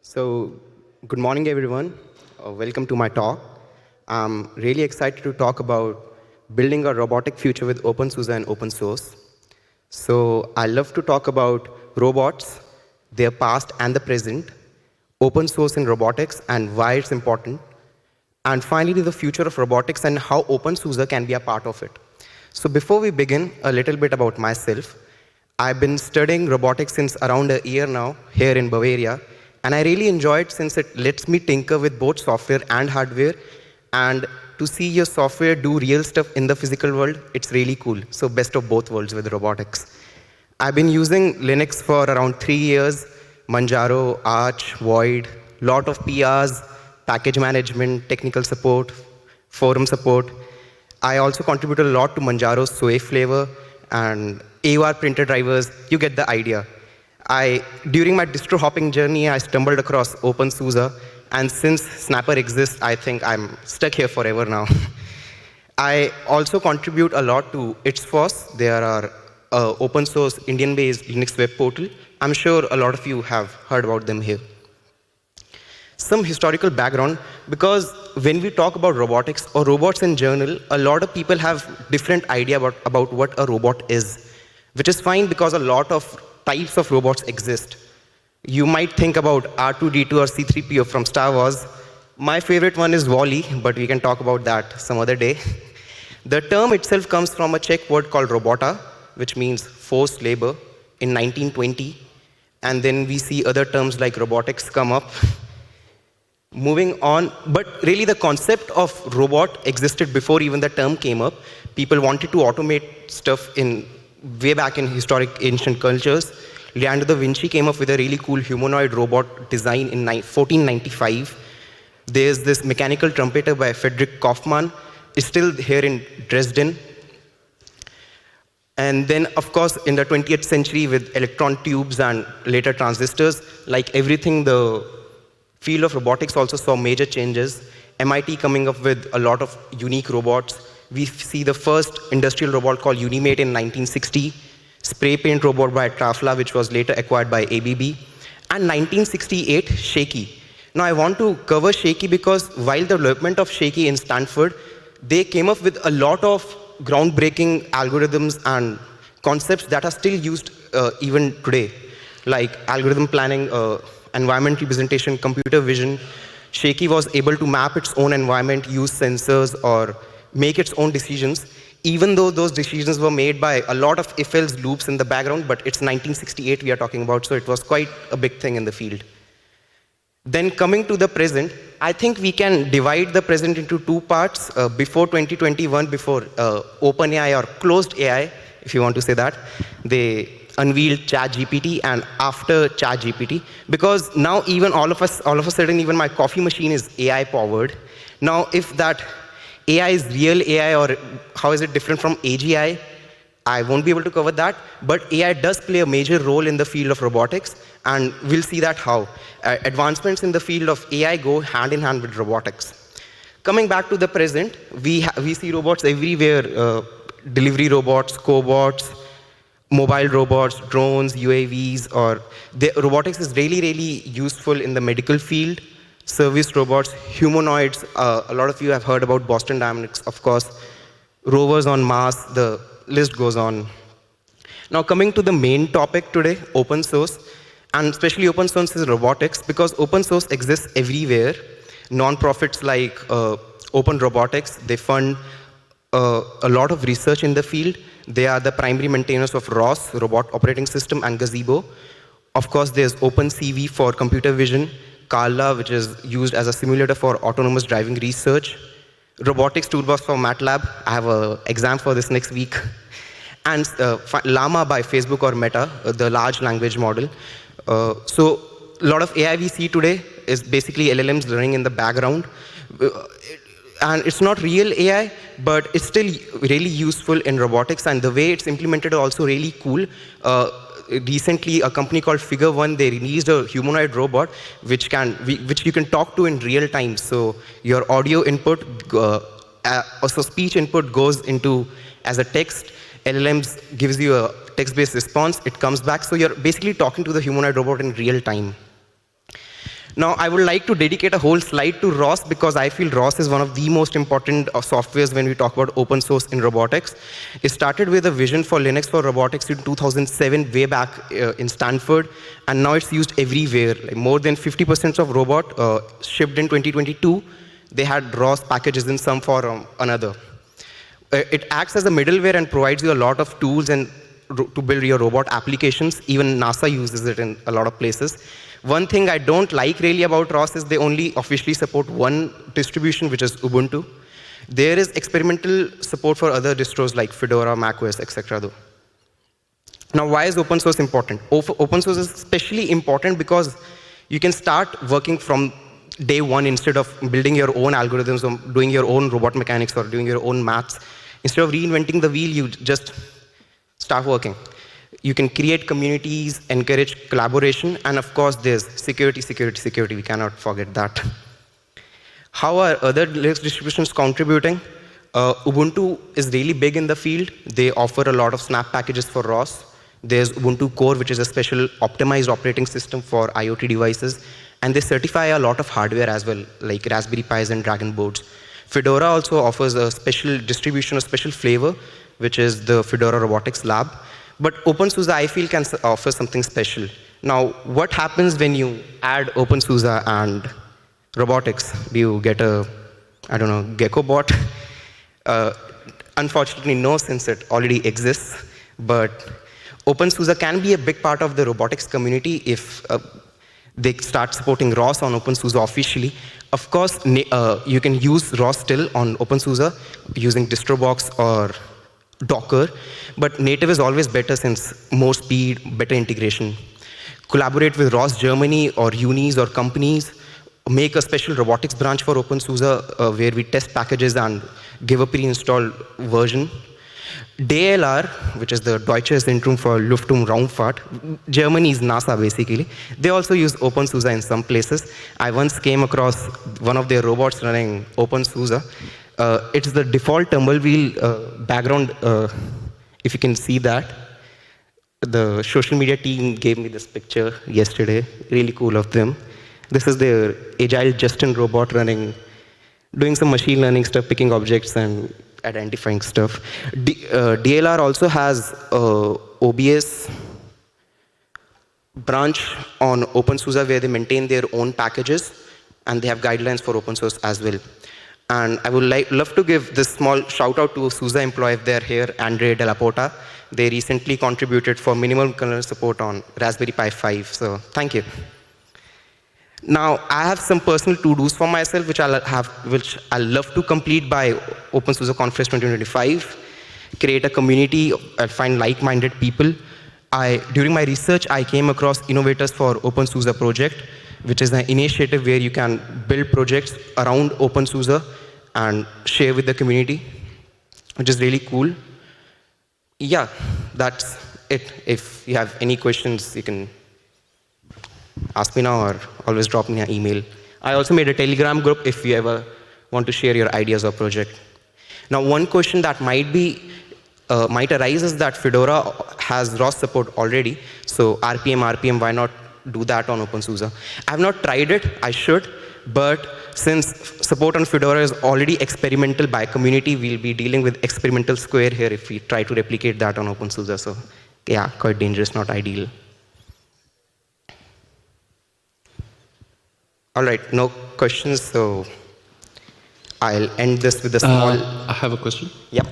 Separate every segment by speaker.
Speaker 1: So, good morning, everyone. Welcome to my talk. I'm really excited to talk about building a robotic future with OpenSUSE and open source. So, I love to talk about robots, their past and the present, open source in robotics and why it's important, and finally, the future of robotics and how OpenSUSE can be a part of it. So, before we begin, a little bit about myself. I've been studying robotics since around a year now here in Bavaria, and I really enjoy it since it lets me tinker with both software and hardware. And to see your software do real stuff in the physical world, it's really cool. So, best of both worlds with robotics. I've been using Linux for around 3 years, Manjaro, Arch, Void, lot of PRs, package management, technical support, forum support. I also contribute a lot to Manjaro's Sway flavor and AUR printer drivers. You get the idea. During my distro hopping journey, I stumbled across OpenSUSE, and since Snapper exists, I think I'm stuck here forever now. I also contribute a lot to ITSFOSS. There are open source Indian-based Linux web portal. I'm sure a lot of you have heard about them here. Some historical background, because when we talk about robotics or robots in general, a lot of people have different idea about what a robot is, which is fine because a lot of types of robots exist. You might think about R2-D2 or C-3PO from Star Wars. My favorite one is Wall-E, but we can talk about that some other day. The term itself comes from a Czech word called robota, which means forced labor, in 1920. And then we see other terms like robotics come up. Moving on, but really the concept of robot existed before even the term came up. People wanted to automate stuff way back in historic ancient cultures. Leonardo da Vinci came up with a really cool humanoid robot design in 1495. There's this mechanical trumpeter by Friedrich Kaufmann. It's still here in Dresden. And then, of course, in the 20th century with electron tubes and later transistors, like everything, the field of robotics also saw major changes. MIT coming up with a lot of unique robots. We see the first industrial robot called Unimate in 1960, spray paint robot by Trafla, which was later acquired by ABB, and 1968, Shaky. Now I want to cover Shaky because while the development of Shaky in Stanford, they came up with a lot of groundbreaking algorithms and concepts that are still used even today, like algorithm planning, environment representation, computer vision. Shaky was able to map its own environment, use sensors, or make its own decisions, even though those decisions were made by a lot of if-else loops in the background, but it's 1968 we are talking about, so it was quite a big thing in the field. Then coming to the present, I think we can divide the present into two parts. Before 2021, before OpenAI or closed AI, if you want to say that, they unveiled ChatGPT, and after ChatGPT, because now even all of a sudden, even my coffee machine is AI powered. Now, if that AI is real AI or how is it different from AGI, I won't be able to cover that, but AI does play a major role in the field of robotics, and we'll see that how. Advancements in the field of AI go hand in hand with robotics. Coming back to the present, we see robots everywhere, delivery robots, cobots, mobile robots, drones, UAVs, or robotics is really, really useful in the medical field, service robots, humanoids. A lot of you have heard about Boston Dynamics, of course, rovers on Mars, the list goes on. Now coming to the main topic today, open source, and especially open source is robotics, because open source exists everywhere. Non-profits like Open Robotics, they fund a lot of research in the field. They are the primary maintainers of ROS, Robot Operating System, and Gazebo. Of course, there's OpenCV for computer vision, Carla, which is used as a simulator for autonomous driving research, Robotics Toolbox for MATLAB. I have an exam for this next week. And Llama by Facebook or Meta, the large language model. So a lot of AI we see today is basically LLMs running in the background. And it's not real AI, but it's still really useful in robotics, and the way it's implemented is also really cool. Recently, a company called Figure One, they released a humanoid robot which you can talk to in real time. So your audio input, also speech input goes into as a text. LLMs gives you a text-based response. It comes back. So you're basically talking to the humanoid robot in real time. Now, I would like to dedicate a whole slide to ROS because I feel ROS is one of the most important softwares when we talk about open source in robotics. It started with a vision for Linux for robotics in 2007, way back in Stanford, and now it's used everywhere. Like more than 50% of robot shipped in 2022, they had ROS packages in some form or another. It acts as a middleware and provides you a lot of tools and to build your robot applications. Even NASA uses it in a lot of places. One thing I don't like really about ROS is they only officially support one distribution, which is Ubuntu. There is experimental support for other distros like Fedora, macOS, etc. though. Now, why is open source important? Open source is especially important because you can start working from day one instead of building your own algorithms or doing your own robot mechanics or doing your own maths. Instead of reinventing the wheel, you just start working. You can create communities, encourage collaboration, and of course, there's security, security, security. We cannot forget that. How are other Linux distributions contributing? Ubuntu is really big in the field. They offer a lot of snap packages for ROS. There's Ubuntu Core, which is a special optimized operating system for IoT devices. And they certify a lot of hardware as well, like Raspberry Pis and Dragon boards. Fedora also offers a special distribution, a special flavor, which is the Fedora Robotics Lab. But OpenSUSE, I feel, can offer something special. Now, what happens when you add OpenSUSE and robotics? Do you get a, I don't know, Gecko bot? Unfortunately, no, since it already exists. But OpenSUSE can be a big part of the robotics community if they start supporting ROS on OpenSUSE officially. Of course, you can use ROS still on OpenSUSE using DistroBox or Docker, but native is always better since more speed, better integration. Collaborate with ROS Germany or unis or companies. Make a special robotics branch for OpenSUSE where we test packages and give a pre-installed version. DLR, which is the Deutsches Zentrum für Luft- und Raumfahrt, Germany is NASA basically. They also use OpenSUSE in some places. I once came across one of their robots running OpenSUSE. It's the default Tumblewheel background, if you can see that. The social media team gave me this picture yesterday, really cool of them. This is their Agile Justin robot running, doing some machine learning stuff, picking objects and identifying stuff. DLR also has OBS branch on OpenSUSE where they maintain their own packages and they have guidelines for open source as well. And I would love to give this small shout out to a SUSE employee if they're here, Andre Della Porta. They recently contributed for minimum kernel support on Raspberry Pi 5, so thank you. Now, I have some personal to-dos for myself, which I'll love to complete by OpenSUSE Conference 2025. Create a community, I'll find like-minded people. During my research, I came across Innovators for OpenSUSE project, which is an initiative where you can build projects around OpenSUSE and share with the community, which is really cool. Yeah, that's it. If you have any questions, you can ask me now or always drop me an email. I also made a Telegram group if you ever want to share your ideas or project. Now, one question that might arise is that Fedora has ROS support already. So RPM, why not do that on OpenSUSE? I have not tried it, I should, but since support on Fedora is already experimental by community, we'll be dealing with experimental square here if we try to replicate that on OpenSUSE. So yeah, quite dangerous, not ideal. All right, no questions, so I'll end this with a small...
Speaker 2: I have a question.
Speaker 1: Yep.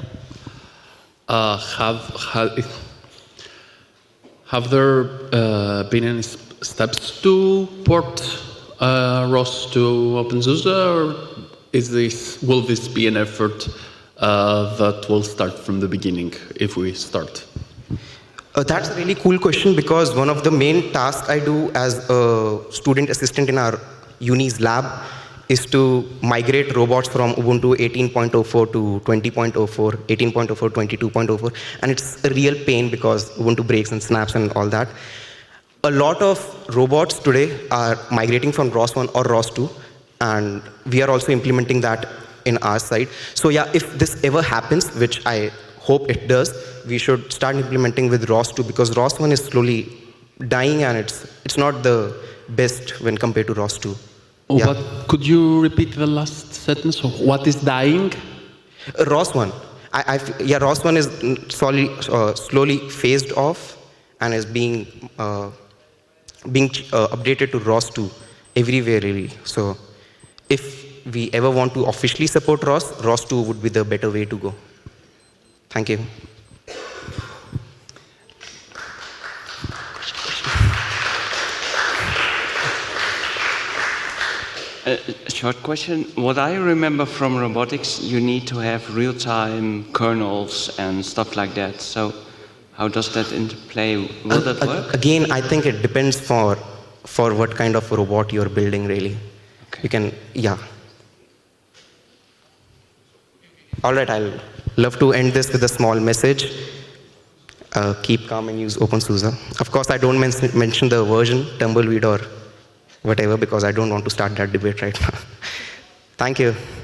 Speaker 2: Have there been any steps to port ROS to OpenSUSE, or will this be an effort that will start from the beginning if we start?
Speaker 1: That's a really cool question because one of the main tasks I do as a student assistant in our uni's lab is to migrate robots from Ubuntu 18.04 to 20.04, 18.04, 22.04, and it's a real pain because Ubuntu breaks and snaps and all that. A lot of robots today are migrating from ROS 1 or ROS 2, and we are also implementing that in our side. So yeah, if this ever happens, which I hope it does, we should start implementing with ROS 2 because ROS 1 is slowly dying and it's not the best when compared to ROS 2. Yeah.
Speaker 2: What, could you repeat the last sentence? What is dying?
Speaker 1: ROS 1. Yeah, ROS 1 is slowly phased off and is being updated to ROS 2 everywhere really. So if we ever want to officially support ROS 2 would be the better way to go. Thank you.
Speaker 3: A short question. What I remember from robotics, you need to have real-time kernels and stuff like that. So how does that interplay? Will that work?
Speaker 1: Again, I think it depends for what kind of robot you're building really.
Speaker 3: Okay.
Speaker 1: You can, yeah. All right, I'll love to end this with a small message. Keep calm and use OpenSUSE. Of course, I don't mention the version, Tumbleweed or whatever, because I don't want to start that debate right now. Thank you.